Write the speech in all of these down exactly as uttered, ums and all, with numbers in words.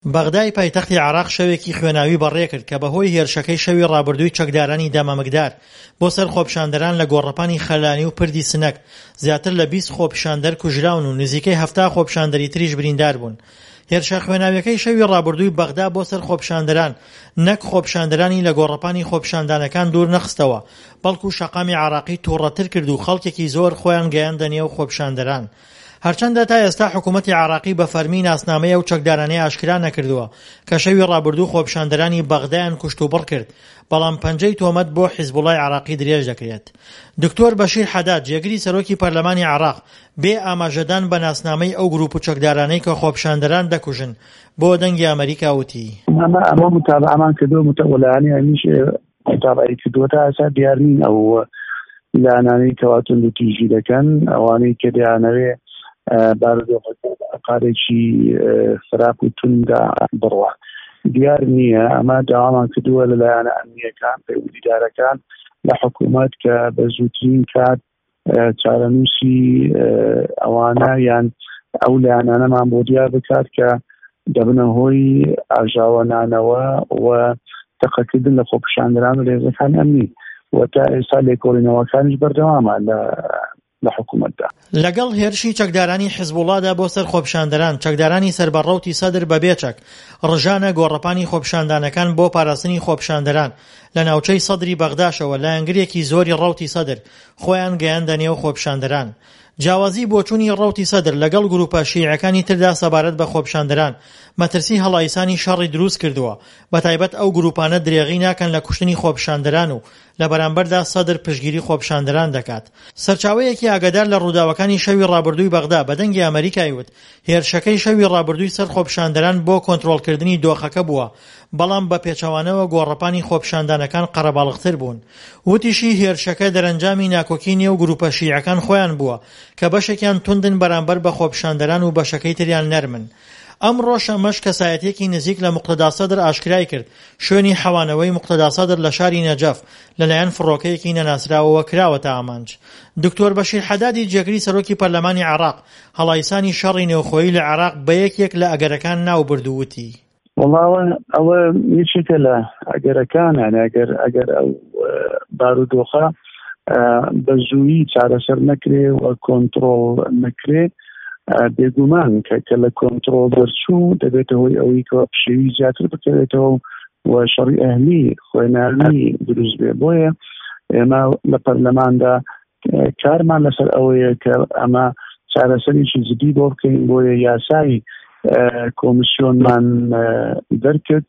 بەغدای پایتەختی عێراق شەوێکی خوێناوی بەڕێ کرد کە بەهۆی هێرشەکەی شەوی ڕابردووی چەکدارانی دامەمکدار بۆ سەر خۆپیشاندەران لە گۆڕەپانی خەلانی و پردی سنەک زیاتر لە بیست خۆپیشاندەر کوژراون و نزیکەی هەفتا خۆپیشاندەری تریش بریندار بوون. هێرشە خوێناویەکەی شەوی ڕابردووی بەغدا بۆ سەر خۆپیشاندەران نەک خۆپیشاندەرانی لە گۆڕەپانی خۆپیشاندانەکان دوور نەخستەوە، بەڵکو شەقامی عێراقی تووڕەتر کرد و خەڵکێکی زۆر خۆیان گەیاندە نێو خۆپیشاندەران. هەرچەندە تا ئێستا حکوومەتی عێراقی بە فەرمی ناسنامەیە و چەکدارانەی ئاشکرا نەکردووە کە شەوی ڕابردوو خۆپیشاندەرانی بەغدایان کوشت و بڕ کرد، بەڵام پەنجەی تۆمەت بۆ حیزبوڵای عێراقی درێژ دەکرێت. دکتۆر بەشیر حەداد جێگری سەرۆکی پەرلەمانی عێراق بێ ئاماژەدان بە ناسنامەی ئەو گروپ و چەکدارانەی کە خۆپیشاندەران دەکوژن بۆ دەنگی ئەمریکا وتی ئەمە ئەمە متابعەمان کردووە متەوەلایانی هەمیش متابعەی کردووە تا ئێستا دیار نین ئەو لانانەی کەواتن لوتیژی دەکەن ئەوانەی کە دەیانەوێ بارودۆخەکارێکی خراپ و توندا بڕوە دیار نییە. ئەمە داوامان کردووە لەلایەنە ئەمنیەکان پەیوەندیدارەکان لە حکوومەت کە بە زووترین کات چارەنووسی ئەوانە یان ئەو لایەنانەمان بۆ دیار بکات کە دەبنە هۆی ئاژاوەنانەوە و تەقەکردن لە خۆپیشاندەران و لێزەکانی ئەمنی و تا ئێستا لێکۆڵینەوەکانیش بەردەوامە لە لە حکوومەتدا. لەگەڵ هێرشی چەکدارانی حیزبوڵادا بۆ سەر خۆپیشاندەران چەکدارانی سەربەڕەوتی سەدر بە بێچەک ڕژانە گۆڕەپانی خۆپیشاندانەکان بۆ پاراستنی خۆپیشاندەران لە ناوچەی سەدری بەغداشەوە لایەنگرێکی زۆری ڕەوتی سەدر خۆیان گەیاندە نێو خۆپیشاندەران. جیاوازی بۆچوونی ڕەوتی سەدر لەگەڵ گروپە شیعەکانی تردا سەبارەت بە خۆپیشاندەران مەترسی هەڵایسانی شەڕی دروست کردووە، بەتایبەت ئەو گروپانە درێغی ناکەن لە کوشتنی خۆپیشاندەران و لە بەرامبەردا سەدر پشتگیری خۆپیشاندەران دەکات. سەرچاوەیەکی ئاگادار لە ڕووداوەکانی شەوی ڕابردووی بەغدا بە دەنگی ئەمریکای وت هێرشەکەی شەوی ڕابردووی سەر خۆپیشاندەران بۆ کۆنتڕۆڵکردنی دۆخەکە بووە، بەڵام بە پێچەوانەوە گۆڕەپانی خۆپیشاندانەکان قەرەباڵغتر بوون. وتیشی هێرشەکە دەرەنجامی ناکۆکی نێو گروپە شیعەکان خۆیان بووە کە بەشێکیان توندن بەرامبەر بە خۆپیشاندەران و بەشەکەی تریان نەرمن. ئەم ڕۆژەمەش کەسایەتێکی نزیک لە موقتەدا سەدر ئاشکرای کرد شوێنی حەوانەوەی موقتەدا سەدر لە شاری نەجەف لەلایەن فڕۆکەیەکی نەناسراوەوە کراوەتە ئامانج. دکتۆر بەشیر حەدادی جێگری سەرۆکی پەرلەمانی عێراق هەڵایسانی شەڕی نێوخۆیی لە عێراق بە یەکێک لە ئەگەرەکان ناو بردووتی وڵاوە ئەوە یەکێکە لە ئەگەرەکانە ئەگەر ئەگەر ئەو بارودۆخە بە زوویی چارەسەر نەکرێ و کۆنتڕۆڵ نەکرێ بێگومان کە لە کۆنتڕۆڵ دەرچوو دەبێتە هۆی ئەوەی کە پشێوی زیاتر بکرێتەوە و شەڕی ئەهلی خوێناوی دروست بێ. بۆیە ئێمە لە پەرلەماندا کارمان لەسەر ئەوەیە کە ئەمە چارەسەریی جدی بۆ بکەین. بۆیە یاسای کۆمیسیۆنمان دەرکرد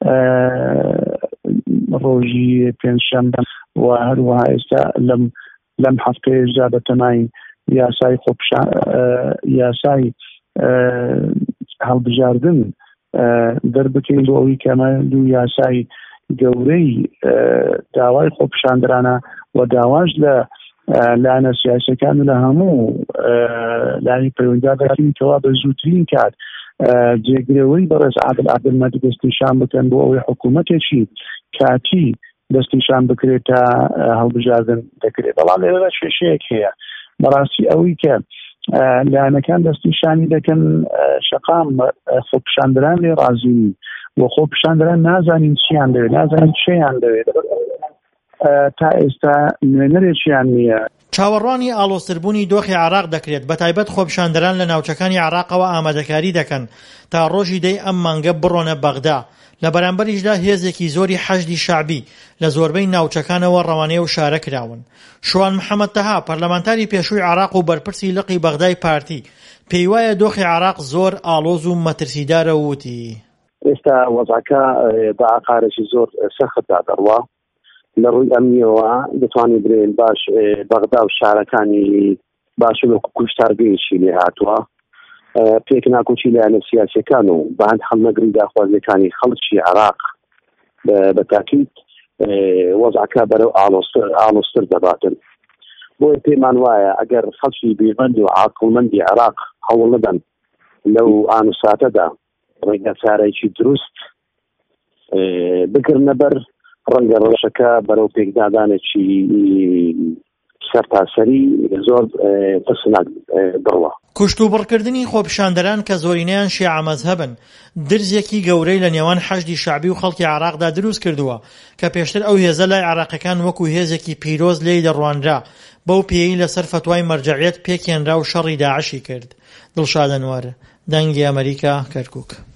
ڕۆژی پێنجشەممە و هەروەها ئێستا لەم لەم هەفتەیەشدا بەتەمای یاسای خۆپشان یاسای هەڵبژاردن دەربکەین بۆ ئەوەی کەمە دوو یاسای گەورەی داوای خۆپیشاندەرانە و داواش لە لایەنە سیاسیەکان لە هەموو لایەنی پەیوەندیدار دەکەین کەوا بە زووترین کات جێگرەوەی بەڕێز عادل عەبدولمەجید دەستنیشان بکەن بۆ ئەوەی حکوومەتێکی کاتی دەستنیشان بکرێت تا هەڵبژاردن دەکرێت. بەڵام لێرەدا کێشەیەک هەیە بەڕاستی ئەوەی کە لایەنەکان دەستنیشانی دەکەن شەقام خۆپیشاندەران لێ ڕازی و خۆپیشاندەران نازانین چیان دەوێت نازانین چیان دەوێت تا ئێستا نوێنەرێکیان نییە. چاوەڕوانی ئاڵۆزتربوونی دۆخی عێراق دەکرێت بەتایبەت خۆپیشاندەران لە ناوچەکانی عێراقەوە ئامادەکاری دەکەن تا ڕۆژی دەی ئەم مانگە بڕۆنە بەغدا. لە بەرامبەریشدا هێزێکی زۆری حەشدی شەعبی لە زۆربەی ناوچەکانەوە ڕەوانەیە و شارە کراون. شوان محەممەد تەها پەرلەمانتاری پێشووی عێراق و بەرپرسی لقی بەغدای پارتی پێی وایە دۆخی عێراق زۆر ئاڵۆز و مەترسیدارە وتی ئێستا وەزعەکە بە ئاقارێکی زۆر سەختدا دەڕوا لە ڕووی ئەمنیەوە دەتوانێت برێن باش بەغدا و شارەکانی باش وەکو کوشتارگەیەکی لێ هاتووە پێک ناکۆچی لایەنە سیاسیەکان و بەهەند هەڵنەگری داخوازیەکانی خەڵکی عێراق بە تاکید وەزعەکە بەرەو ئاڵۆزتر دەباتن. بۆیە پێمان وایە ئەگەر خەڵکی بێبەند و عاقڵمەندی عێراق هەوڵ نەدەن لەو ئانوساتەدا ڕێگە چارەیەکی دروست بگرنە بەر ڕەنگە ڕۆژەکە بەرەو پێکدادانێکی سەرتاسەری زۆر ترسناک بڕوە. کوشت و بڕکردنی خۆپیشاندەران کە زۆرینەیان شیعە مەزهەبن درزێکی گەورەی لە نێوان حەشدی شەعبی و خەڵکی عێراقدا دروست کردووە کە پێشتر ئەو هێزە لای عێراقیەکان وەکو هێزێکی پیرۆز لێی دەڕوانرا بەو پێیەی لەسەر فەتوای مەرجەعیەت پێکێنرا و شەڕی داعشی کرد. دڵشاد ئەنوار، دەنگی ئەمریکا، کەرکووک.